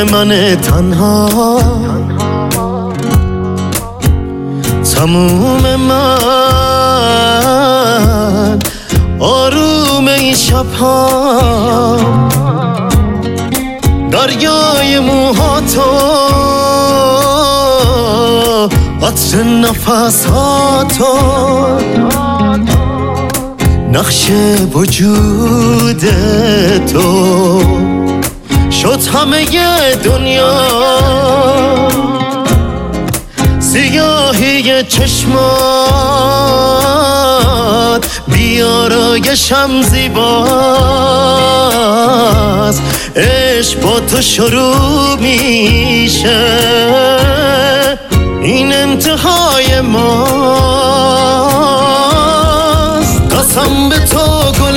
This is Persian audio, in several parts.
من تنها، تموم من آروم این شبها، دریای موهاتو، عطر نفساتو، نقش وجود تو شد همه دنیا، سیاهی چشمات بیارایشم زیباست، عشق با تو شروع میشه، این انتهای ماست. قسم به تو گل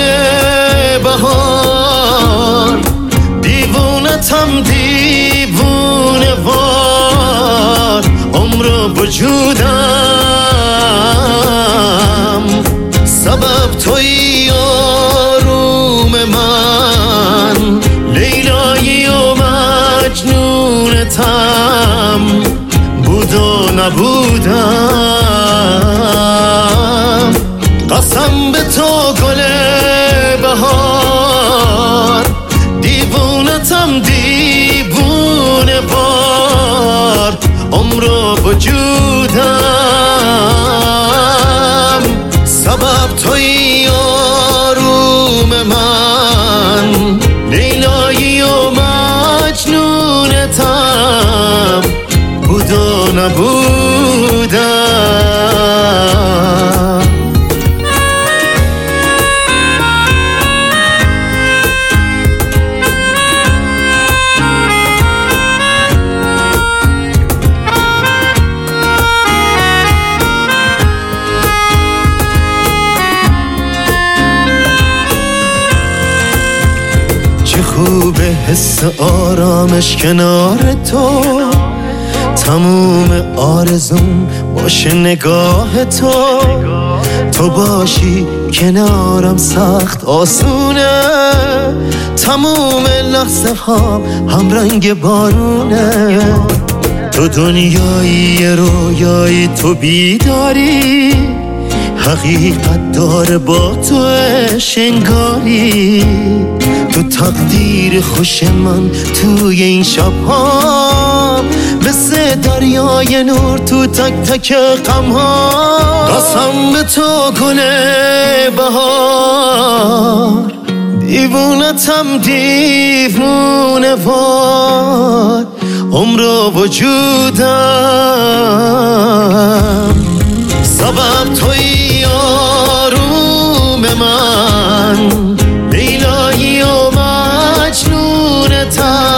بهار، دیوونتم دیوونه وار، عمر و وجودم سبب تویی، آروم من لیلایی و مجنونتم، بود و نبودم. قسم به تو گل بهار، دیوونتم دیوونه وار، عمر و وجودم سبب تویی، آروم من لیلایی و مجنونتم، بود و نبودم. چه خوبه حس آرامش کنار تو، تموم آرزوم باشه نگاه تو، تو باشی کنارم سخت آسونه، تموم لحظه ها هم رنگ بارونه، تو دنیایی رویایی، تو بیداری، حقیقت داره با تو شنگاری، تو تقدیر خوش من توی این شبها، مثل دریای نور تو تک تک غمها. قسم به تو گل بهار، دیوونتم دیوونه وار، عمر و وجودم سبب تویی، آروم من لیلایی و مجنونتم،